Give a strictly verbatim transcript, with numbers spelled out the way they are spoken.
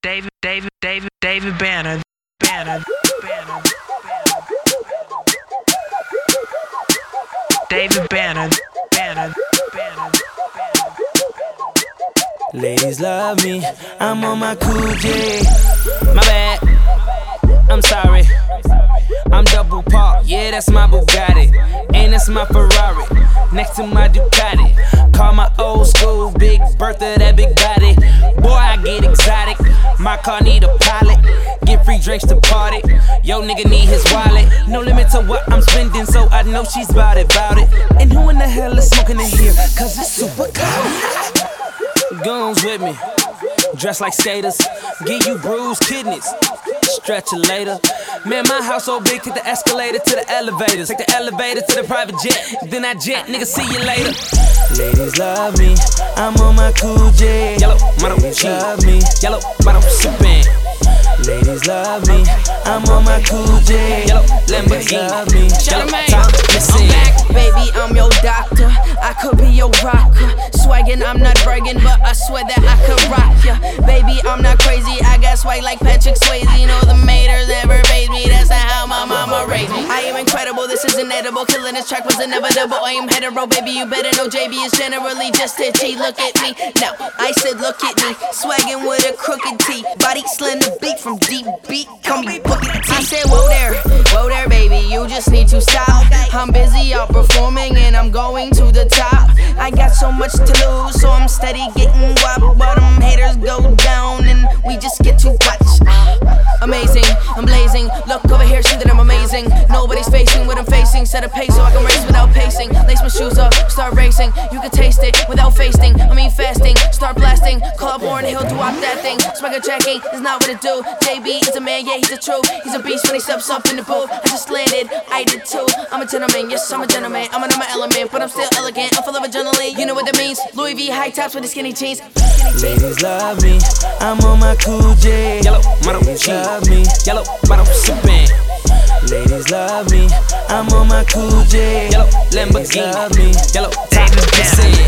David, David, David, David Banner, Banner, Banner, David Banner, Banner, Banner. Ladies love me, I'm on my cool J. My bad, I'm sorry. I'm double parked, yeah, that's my Bugatti. And that's my Ferrari, next to my Ducati. Call my old school Big Bertha, that big body. Boy, I get exotic, my car need a pilot. Get free drinks to party, yo nigga need his wallet. No limit to what I'm spending, so I know she's bout it, bout it. And who in the hell is smoking in here, cause it's super cold. Guns with me, dress like skaters, give you bruised kidneys, stretch it later. Man, my house so big, take the escalator to the elevators, take the elevator to the private jet, then I jet, nigga, see you later. Ladies love me, I'm on my cool J. Yellow, model, Ladies love me, yellow, bottle, sippin'. Ladies love me, I'm on my cool J. Yellow, Lamborghini, love me, yellow, top, listen. I'm back, baby, I'm your doctor. I could be your rocker. Swaggin', I'm not bragging, but I swear that I could rock ya. Baby, I'm not crazy, I got swag like Patrick Swayze. You know the haters never phase me, that's not how my mama raised me. I am incredible, this is inedible. Killing this track was inevitable. I am hetero, baby, you better know J B is generally just itchy. Look at me, now I said look at me. Swaggin' with a crooked T, body slender beat from deep beat. Call me Bookie T. I said whoa there, whoa there, baby, you just need to stop. I'm busy out performing and I'm going to the top. I got so much to lose, so I'm steady getting guap. But them haters go down and we just get to watch. Amazing, I'm blazing. Look over here, see that I'm amazing. Nobody's facing what I'm facing. Set a pace so I can race without pacing. Lace my shoes up, start racing. You can taste it without fasting. I mean fasting, start blasting. Call up Warren Hill to walk that thing. Swagger checking is not what it do. J B is a man, yeah, he's a true. He's a beast when he steps up in the booth. I just landed, I did too. I'm a gentleman, yes, I'm a gentleman. I'm in my element, but I'm still elegant. I'm full of adrenaline, you know what that means. Louis V high tops with the skinny jeans. Ladies love me, I'm on my cool J. Yellow, model, love me, yellow, bottle, sippin'. Ladies love me, I'm on my cool J. Yellow, Lamborghini, love me, yellow, top,